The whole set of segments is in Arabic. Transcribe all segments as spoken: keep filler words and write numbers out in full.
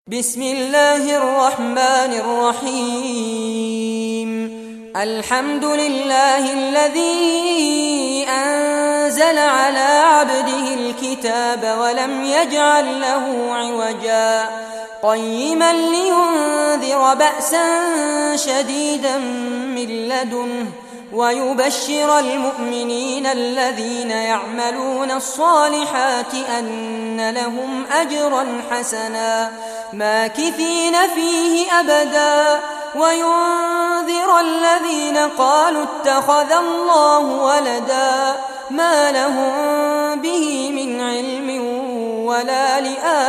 بسم الله الرحمن الرحيم الحمد لله الذي أنزل على عبده الكتاب ولم يجعل له عوجا قيما لينذر بأسا شديدا من لدنه ويبشر المؤمنين الذين يعملون الصالحات أن لهم أجرا حسنا ماكثين فيه أبدا وينذر الذين قالوا اتخذ الله ولدا ما لهم به من علم ولا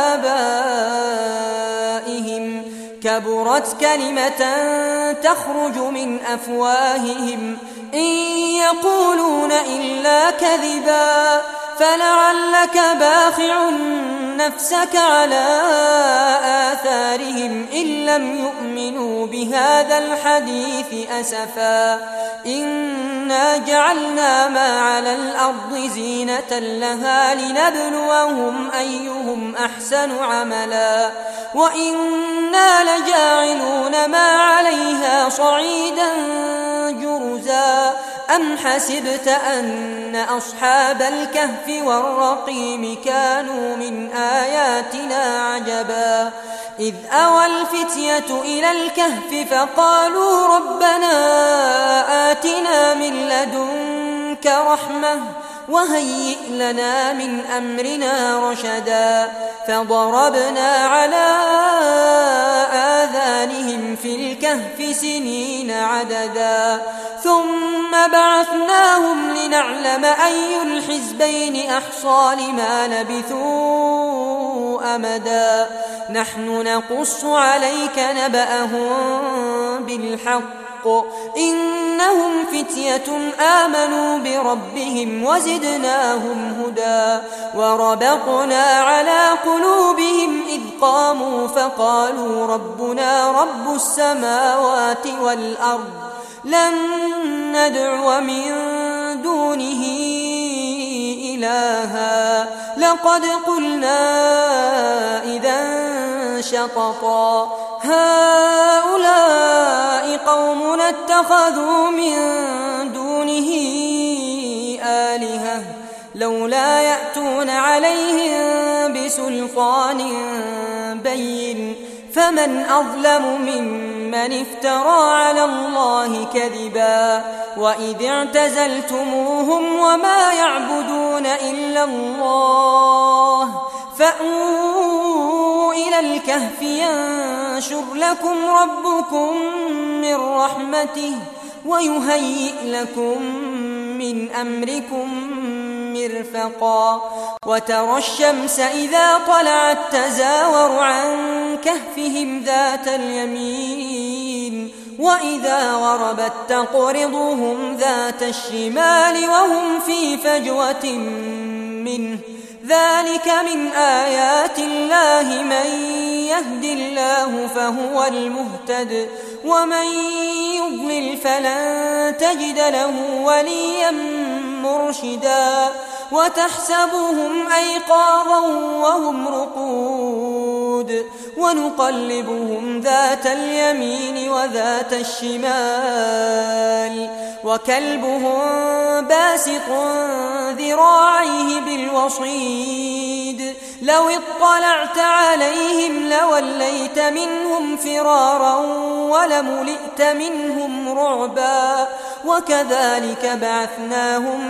لآبائهم كبرت كلمة تخرج من أفواههم إن يقولون إلا كذبا فلعلك باخع نفسك على آثارهم إن لم يؤمنوا بهذا الحديث أسفا إنا جعلنا ما على الأرض زينة لها لنبلوهم أيهم أحسن عملا وإنا لجاعلون ما عليها صعيدا جرزا أم حسبت أن أصحاب الكهف والرقيم كانوا من آياتنا عجبا إذ أوى الفتية إلى الكهف فقالوا ربنا آتنا من لدنك رحمة وهيئ لنا من أمرنا رشدا فضربنا على آذانهم في الكهف سنين عددا ثم بعثناهم لنعلم أي الحزبين أحصى لما لبثوا أمدا نحن نقص عليك نبأهم بالحق إنهم فتية آمنوا بربهم وزدناهم هدى وربطنا على قلوبهم إذ قاموا فقالوا ربنا رب السماوات والأرض لن ندعو من دونه إلها لقد قلنا إذا شططا هؤلاء قومنا اتخذوا من دونه آلهة لولا يأتون عليهم بسلطان بين فمن أظلم ممن افترى على الله كذبا وإذ اعتزلتموهم وما يعبدون إلا الله فأووا إلى الكهف ينشر لكم ربكم من رحمته ويهيئ لكم من أمركم مرفقا وترى الشمس إذا طلعت تزاور عن كهفهم ذات اليمين وإذا غربت تقرضهم ذات الشمال وهم في فجوة منه ذلك من آيات الله من يهد الله فهو المهتد ومن يضلل فلن تجد له وليا مرشدا وتحسبهم أيقاظا وهم رقود ونقلبهم ذات اليمين وذات الشمال وكلبهم باسط ذراعيه بالوصيد لو اطلعت عليهم لوليت منهم فرارا ولملئت منهم رعبا وكذلك بعثناهم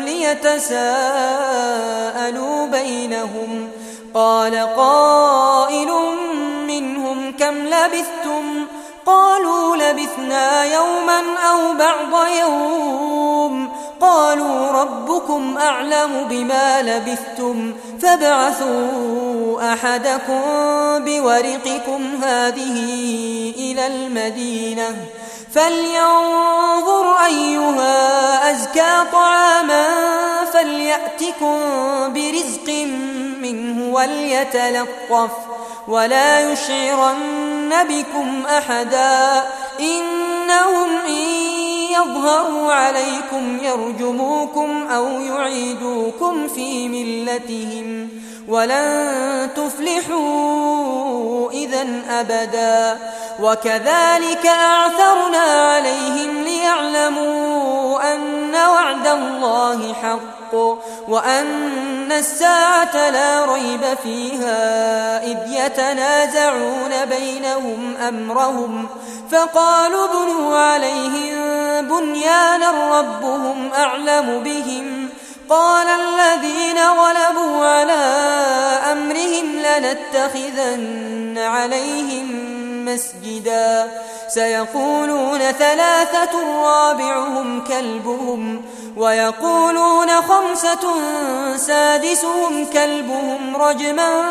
ليتساءلوا بينهم قال قائل منهم كم لبثتم قالوا لبثنا يوما أو بعض يوم قالوا ربكم أعلم بما لبثتم فابعثوا أحدكم بورقكم هذه إلى المدينة فلينظر أيها أزكى طعاما فليأتكم برزق منه وليتلطف ولا يشعرن بكم أحدا إنهم إن يظهروا عليكم يرجموكم أو يعيدوكم في ملتهم ولن تفلحوا إذا أبدا. وكذلك أعثرنا عليهم ليعلموا أن وعد الله حق وأن الساعة لا ريب فيها إذ يتنازعون بينهم أمرهم فقالوا ابنوا عليهم بنيانا ربهم أعلم بهم قال الذين غلبوا على أمرهم لنتخذن عليهم مسجدا سيقولون ثلاثة رابعهم كلبهم ويقولون خمسة سادسهم كلبهم رجما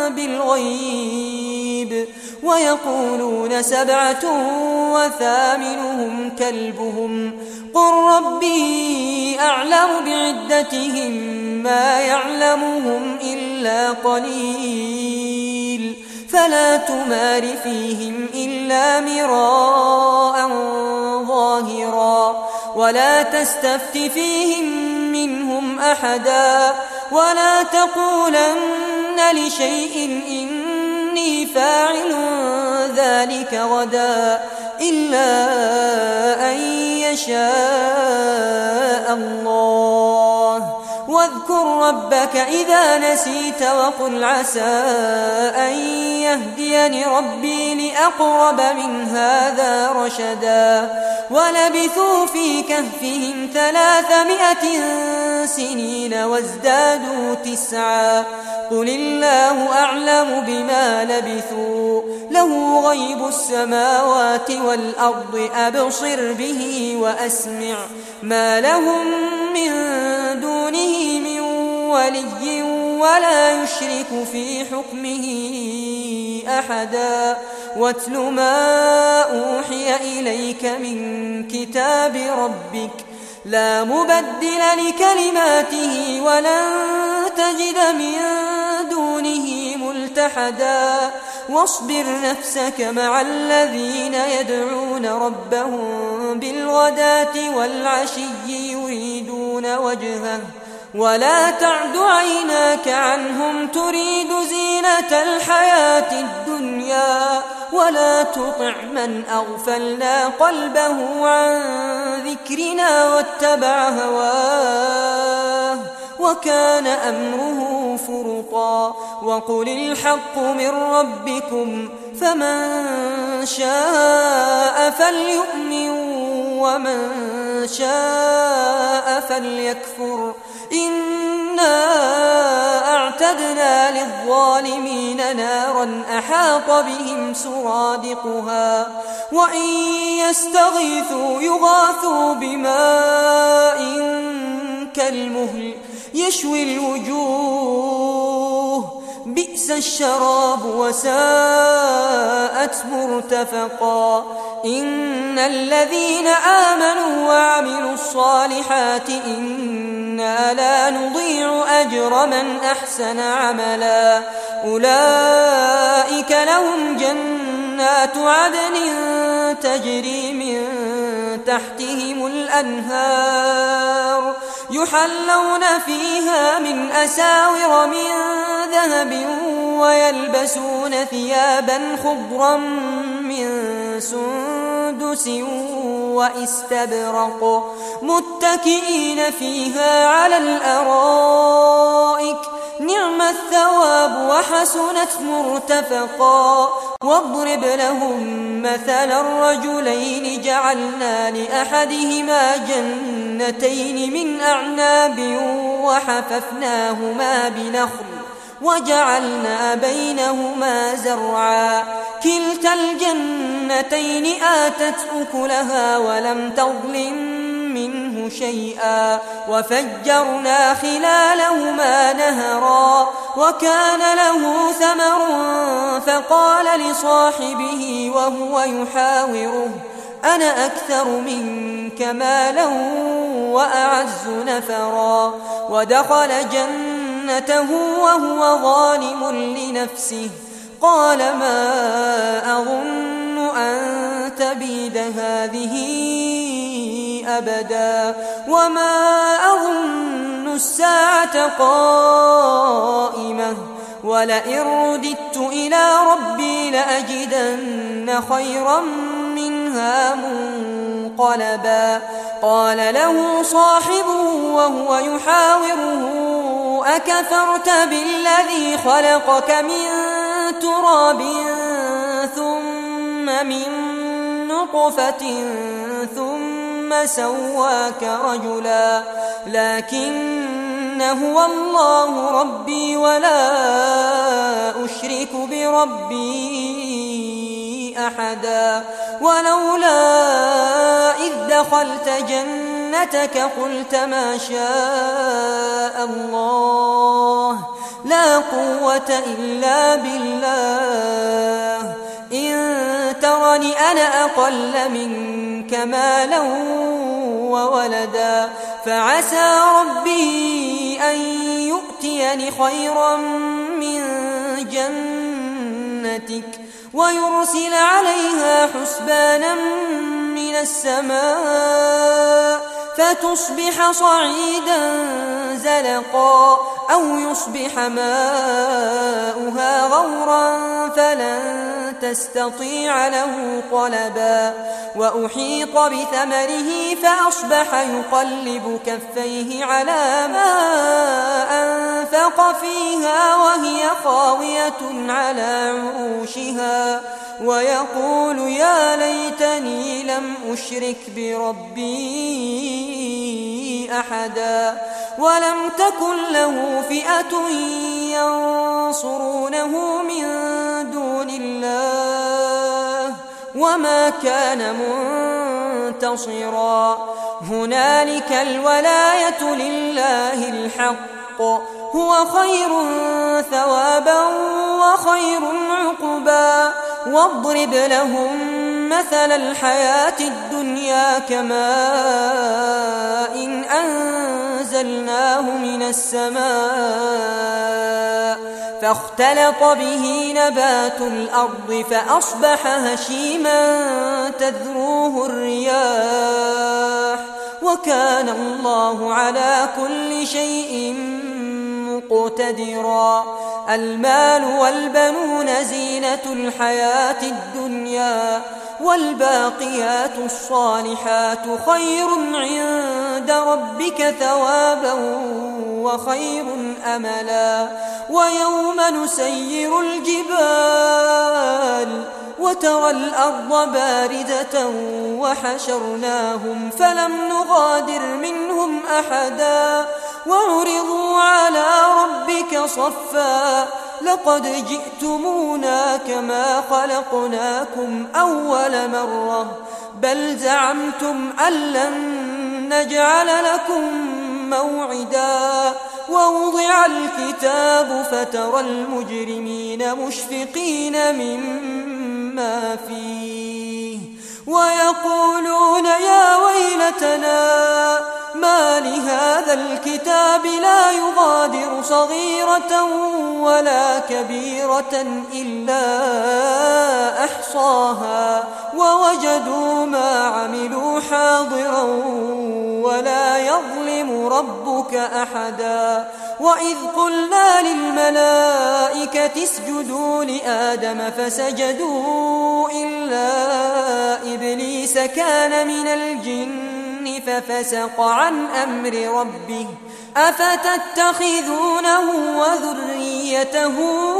بالغيب ويقولون سبعة وثامنهم كلبهم قل ربي أعلم بعدتهم ما يعلمهم إلا قليل فلا تمار فيهم إلا مراء ظاهرا ولا تستفت فيهم منهم أحدا ولا تقولن لشيء إني فاعل ذلك غدا إلا أن يشاء الله واذكر ربك إذا نسيت وقل عسى أن يهديني ربي لأقرب من هذا رشدا ولبثوا في كهفهم ثلاثمائة سنين وازدادوا تسعا قل الله أعلم بما لبثوا له غيب السماوات والأرض أبصر به وأسمع ما لهم من دونه من ولي ولا يشرك في حكمه أحدا واتل ما أوحي إليك من كتاب ربك لا مبدل لكلماته ولن تجد من دونه ملتحدا واصبر نفسك مع الذين يدعون ربهم بالغداة والعشي يريدون وجهه ولا تعد عيناك عنهم تريد زينة الحياة الدنيا ولا تطع من أغفلنا قلبه عن ذكرنا واتبع هواه وكان أمره فرطا وقل الحق من ربكم فمن شاء فليؤمن ومن شاء فليكفر إنا أعتدنا للظالمين نارا أحاط بهم سرادقها وإن يستغيثوا يغاثوا بماء كالمهل يشوي الوجوه بئس الشراب وساءت مرتفقا إن الذين آمنوا وعملوا الصالحات إنا لا نضيع أجر من أحسن عملا أولئك لهم جنات عدن تجري من تحتهم الأنهار يحلون فيها من أساور من ذهب ويلبسون ثيابا خضرا من سندس واستبرق متكئين فيها على الأرائك نعم الثواب وحسنت مرتفقا واضرب لهم مثل الرجلين جعلنا لأحدهما جنتين من أعناب وحففناهما بنخل وجعلنا بينهما زرعا كلتا الجنتين آتت أكلها ولم تظلم منه شيئا وفجرنا خلالهما نهرا وكان له ثمر فقال لصاحبه وهو يحاوره أنا أكثر منك مالا وأعز نفرا ودخل جنته وهو ظالم لنفسه قال ما أظن أن تبيد هذه أبدا وما أظن الساعة قائمة ولئن رددت إلى ربي لأجدن خيرا منها منقلبا قال له صاحبه وهو يحاوره أكفرت بالذي خلقك من تراب ثم من نطفة ثم سواك رجلا لكن هو الله ربي ولا أشرك بربي أحدا ولولا إذ دخلت جنتك قلت ما شاء الله لا قوة إلا بالله إن ترني أنا أقل منك مالا وولدا فعسى ربي أن يؤتيني خيرا من جنتك ويرسل عليها حسبانا من السماء فتصبح صعيدا زلقا أو يصبح ماؤها غورا فلن تستطيع له طلبا وأحيط بثمره فأصبح يقلب كفيه على ما أنفق فيها وهي خاوية على عروشها ويقول يا ليتني لم أشرك بربي أحدا ولم تكن له فئة ينصرونه من دون الله وما كان منتصرا هنالك الولاية لله الحق هو خير ثوابا وخير عقبا واضرب لهم مثل الحياة الدنيا كماء إن أنزلناه من السماء فاختلط به نبات الأرض فأصبح هشيما تذروه الرياح وكان الله على كل شيء مقتدرا المال والبنون زينة الحياة الدنيا والباقيات الصالحات خير عند ربك ثوابا وخير أملا ويوم نسير الجبال وترى الأرض باردة وحشرناهم فلم نغادر منهم أحدا وعرضوا على ربك صفا لقد جئتمونا كما خلقناكم أول مرة بل زعمتم أن لن نجعل لكم موعدا ووضع الكتاب فترى المجرمين مشفقين مما فيه ويقولون يا ويلتنا ما لهذا الكتاب لا يغادر صغيرة ولا كبيرة إلا أحصاها ووجدوا ما عملوا حاضرا ولا يظلم ربك أحدا وإذ قلنا للملائكة اسجدوا لآدم فسجدوا إلا إبليس كان من الجن ففسق عن أمر ربه أفتتخذونه وذريته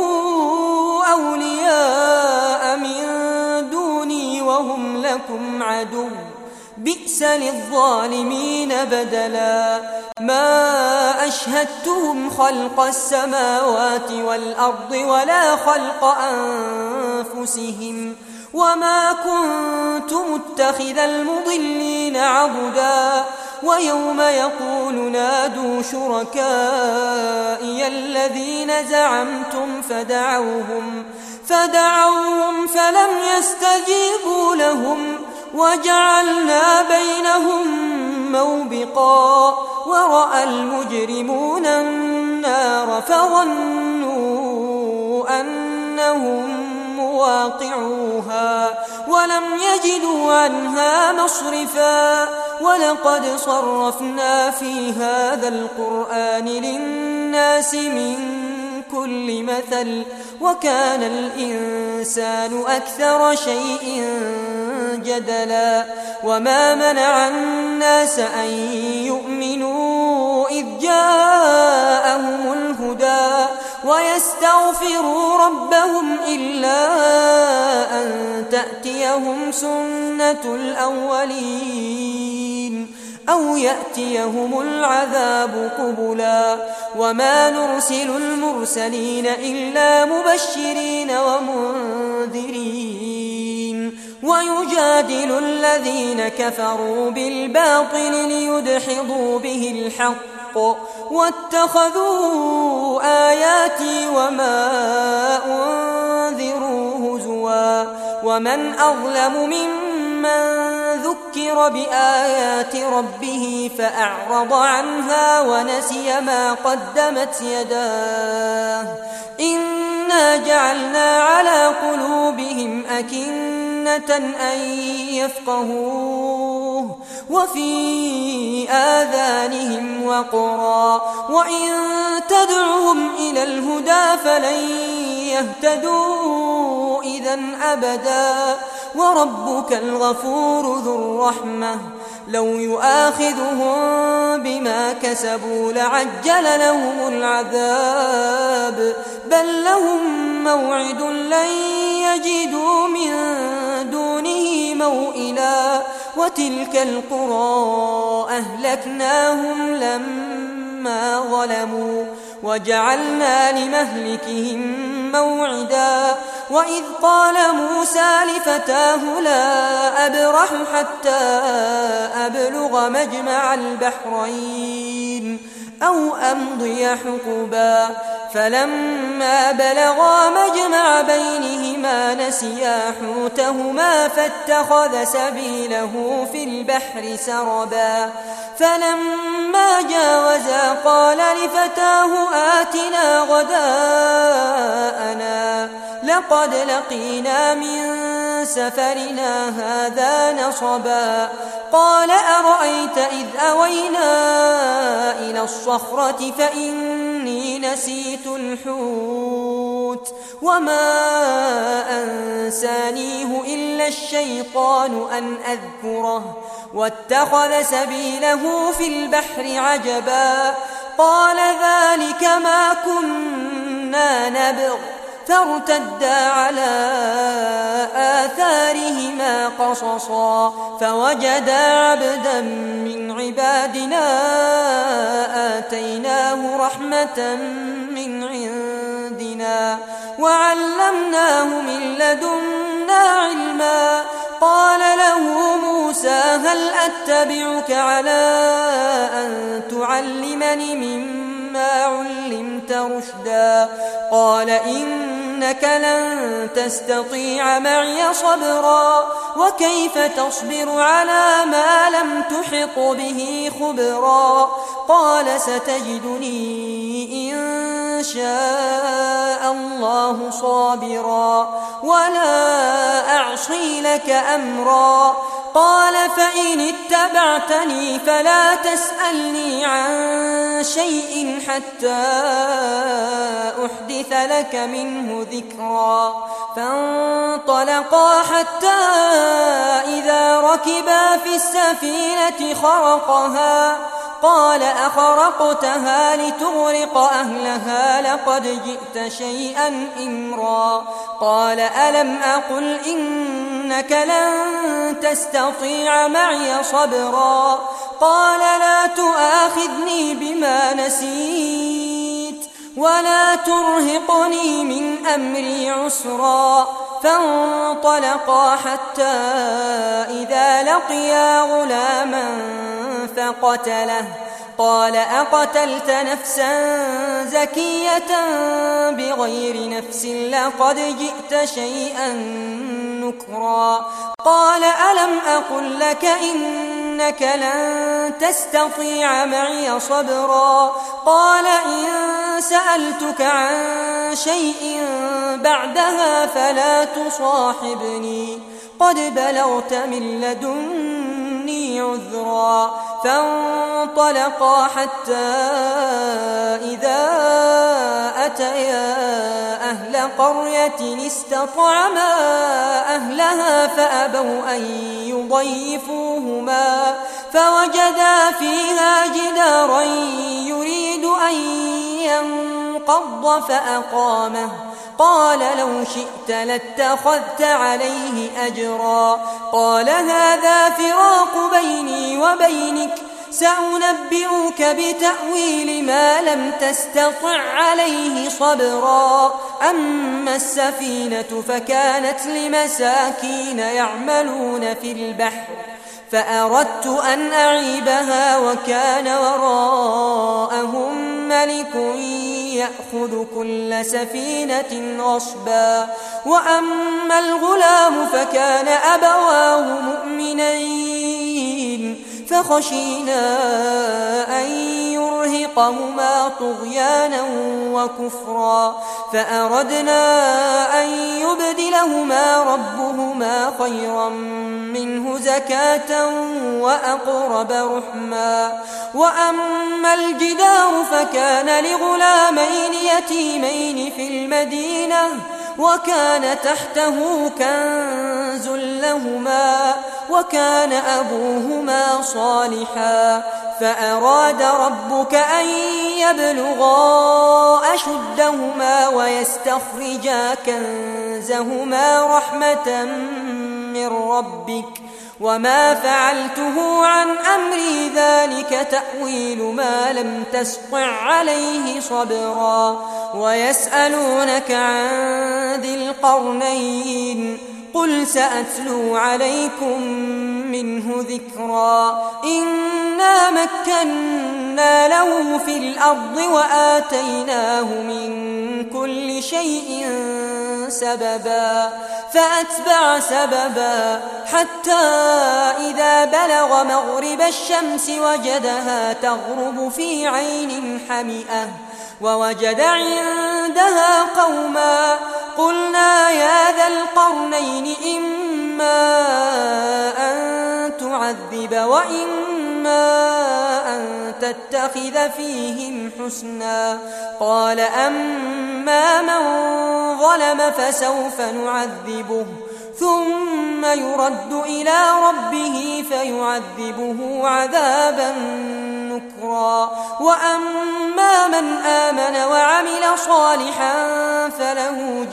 أولياء من دوني وهم لكم عدو بئس للظالمين بدلا ما أشهدتهم خلق السماوات والأرض ولا خلق أنفسهم وما كنت متخذ المضلين عضدا ويوم يقول نادوا شركائي الذين زعمتم فدعوهم فدعوهم فلم يستجيبوا لهم وجعلنا بينهم موبقا ورأى المجرمون النار فظنوا أنهم مواقعوها ولم يجدوا عنها مصرفا ولقد صرفنا في هذا القرآن للناس من كل مثل وكان الإنسان أكثر شيء جدلا وما منع الناس أن يؤمنوا إذ جاءهم الهدى ويستغفروا ربهم إلا أن تأتيهم سنة الأولين أو يأتيهم العذاب قبلا وما نرسل المرسلين إلا مبشرين ومنذرين ويجادل الذين كفروا بالباطل ليدحضوا به الحق واتخذوا آياتي وما أنذروا هزوا ومن أظلم ممن ذكر بآيات ربه فأعرض عنها ونسي ما قدمت يداه إنا جعلنا على قلوبهم أكنة أن يفقهوه وفي آذانهم وقرا وإن تدعهم إلى الهدى فلن يهتدوا إذا أبدا وربك الغفور ذو الرحمة لو يؤاخذهم بما كسبوا لعجل لهم العذاب بل لهم موعد لن يجدوا من دونه موئلا وتلك القرى أهلكناهم لما ظلموا وجعلنا لمهلكهم موعدا وإذ قال موسى لفتاه لا أبرح حتى أبلغ مجمع البحرين أو أمضي حقبا فلما بلغا مجمع بينهما نسيا حوتهما فاتخذ سبيله في البحر سربا فلما جاوزا قال لفتاه آتنا غداءنا لقد لقينا من سفرنا هذا نصبا قال أرأيت إذ أوينا إلى الصخرة فإني نسيت الحوت وما أنسانيه إلا الشيطان أن أذكره واتخذ سبيله في البحر عجبا قال ذلك ما كنا نبغ فارتدا على آثارهما قصصا فوجدا عبدا من عبادنا آتيناه رحمة من عندنا وعلمناه من لدنا علما قال له موسى هل أتبعك على أن تعلمني مما علمت رشدا قال إنك لن تستطيع معي صبرا وكيف تصبر على ما لم تحط به خبرا قال ستجدني إن شاء الله صابرا ولا أعصي لك أمرا قال فإن اتبعتني فلا تسألني عن شيء حتى أحدث لك منه ذكرا فانطلقا حتى إذا ركبا في السفينة خرقها قال أخرقتها لتغرق أهلها لقد جئت شيئا إمرا قال ألم أقل إنك لن تستطيع معي صبرا قال لا تؤاخذني بما نسيت ولا ترهقني من أمري عسرا فانطلقا حتى إذا لقيا غلاما فقتله قال أقتلت نفسا زكية بغير نفس لقد جئت شيئا نكرا قال ألم أقل لك إن إنك لن تستطيع معي صبرا قال إن سألتك عن شيء بعدها فلا تصاحبني قد بلغت من لدني عذرا فانطلقا حتى إذا أتيا أهل قرية استطعما أهلها فأبوا أن يضيفوهما فوجدا فيها جدارا يريد أن ينقض فأقامه قال لو شئت لاتخذت عليه أجرا قال هذا فراق بيني وبينك سأنبئك بتأويل ما لم تستطع عليه صبرا أما السفينة فكانت لمساكين يعملون في البحر فأردت أن أعيبها وكان وراءهم ملك يأخذ كل سفينة غصبا وأما الغلام فكان أبواه مؤمنين فخشينا أن يرهقهما طغيانا وكفرا فأردنا أن يبدلهما ربهما خيرا منه زكاة وأقرب رحما وأما الجدار فكان لغلامين يتيمين في المدينة وكان تحته كنز لهما وكان أبوهما صالحا فأراد ربك أن يبلغا أشدهما ويستخرجا كنزهما رحمة من ربك وما فعلته عن أمري ذلك تأويل ما لم تسطع عليه صبرا ويسألونك عن ذي القرنين قل سأتلو عليكم منه ذكرا إنا مكنا له في الأرض وآتيناه من كل شيء سببا فأتبع سببا حتى إذا بلغ مغرب الشمس وجدها تغرب في عين حمئة ووجد عندها قوما قلنا يا ذا القرنين إما أن تعذب وإما أن تتخذ فيهم حسنا قال أما من ظلم فسوف نعذبه ثم يرد إلى ربه فيعذبه عذابا نكرا وأما من آمن وعمل صالحا فله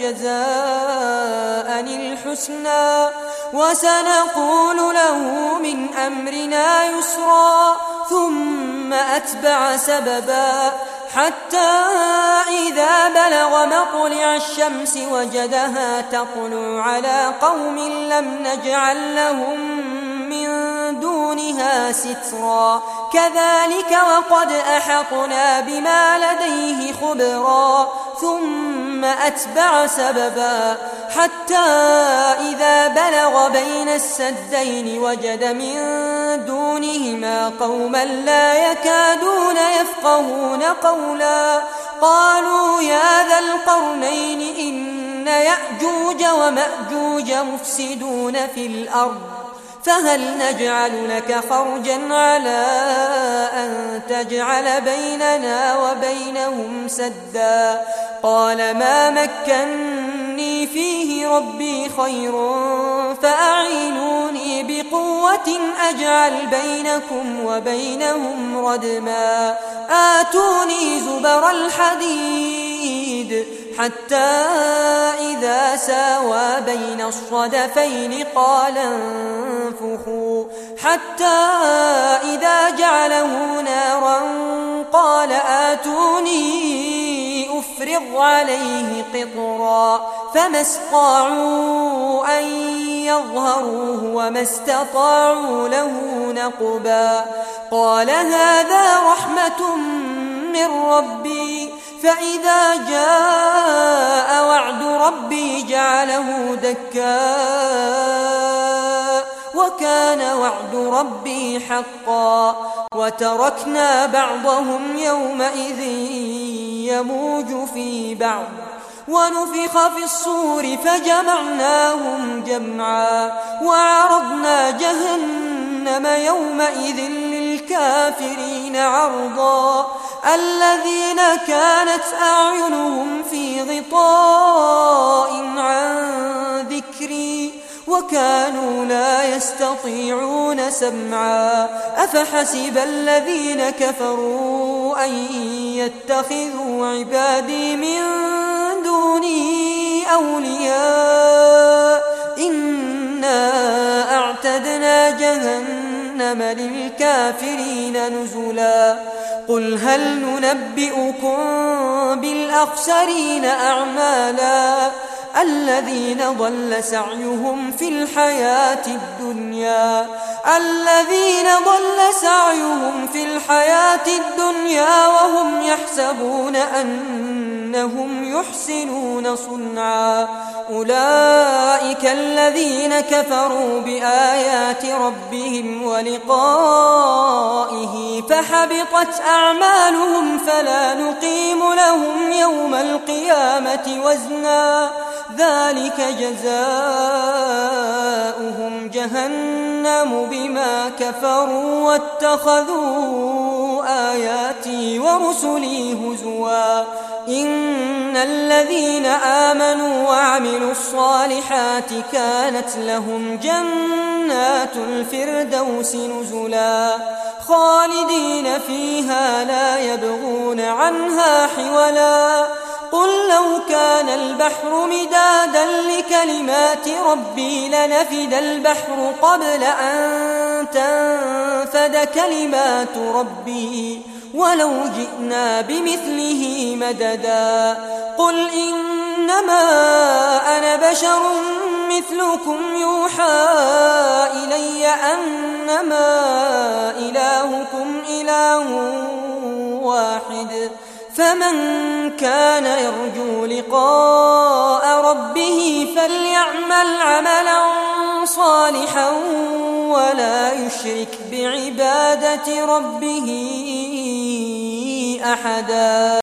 جزاء الحسنى وسنقول له من أمرنا يسرا ثم أتبع سببا حتى إذا بلغ مطلع الشمس وجدها تطلع على قوم لم نجعل لهم من دونها سترا كذلك وقد أحطنا بما لديه خبرا ثم أتبع سببا حتى إذا بلغ بين السدين وجد من دونهما قوما لا يكادون يفقهون قولا قالوا يا ذا القرنين إن يأجوج ومأجوج مفسدون في الأرض فهل نجعل لك خرجا على أن تجعل بيننا وبينهم سدا قال ما مكني فيه ربي خير فأعينوني بقوة أجعل بينكم وبينهم ردما آتوني زبر الحديد حتى إذا ساوى بين الصدفين قال انفخوا حتى إذا جعله نارا قال آتوني أفرغ عليه قطرا فما استطاعوا أن يظهروه وما استطاعوا له نقبا قال هذا رحمة من ربي فإذا جاء وعد ربي جعله دكا وكان وعد ربي حقا وتركنا بعضهم يومئذ يموج في بعض ونفخ في الصور فجمعناهم جمعا وعرضنا جهنم يومئذ للكافرين عرضا الذين كانت أعينهم في غطاء عن ذكري وكانوا لا يستطيعون سمعا أفحسب الذين كفروا أن يتخذوا عبادي من دوني أولياء إنا أعتدنا جهنم للكافرين نزلا قل هل ننبئكم بالأخسرين أعمالا الذين ضل سعيهم في الحياة الدنيا الذين ضل سعيهم في الحياة الدنيا وهم يحسبون أنهم يحسنون صنعا أولئك الذين كفروا بآيات ربهم ولقائه فحبطت أعمالهم فلا نقيم لهم يوم القيامة وزنا ذلك جزاؤهم جهنم بما كفروا واتخذوا آياتي ورسلي هزوا إن الذين آمنوا وعملوا الصالحات كانت لهم جنات الفردوس نزلا خالدين فيها لا يبغون عنها حولا قل لو كان البحر مدادا لكلمات ربي لنفد البحر قبل أن تنفد كلمات ربي ولو جئنا بمثله مددا قل إنما أنا بشر مثلكم يوحى إلي أنما إلهكم إله واحد فمن كان يرجو لقاء ربه فليعمل عملا صالحا ولا يشرك بعبادة ربه أحدا.